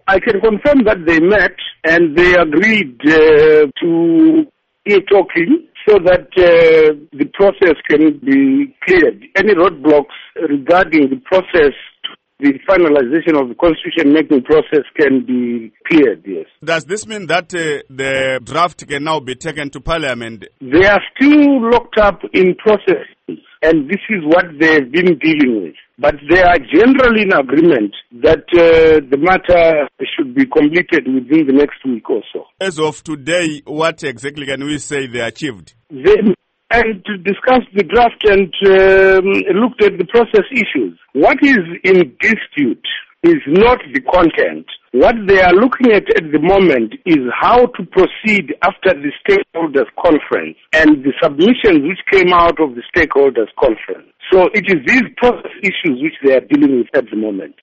I can confirm that they met and they agreed to be talking so that the process can be cleared. Any roadblocks regarding the process, the finalization of the constitution-making process can be cleared, yes. Does this mean that the draft can now be taken to Parliament? They are still locked up in processes, and this is what they've been dealing with. But they are generally in agreement that the matter should be completed within the next week or so. As of today, what exactly can we say they achieved? And to discuss the draft and looked at the process issues. What is in dispute is not the content. What they are looking at the moment is how to proceed after the stakeholders conference and the submissions which came out of the stakeholders conference. So it is these process issues which they are dealing with at the moment.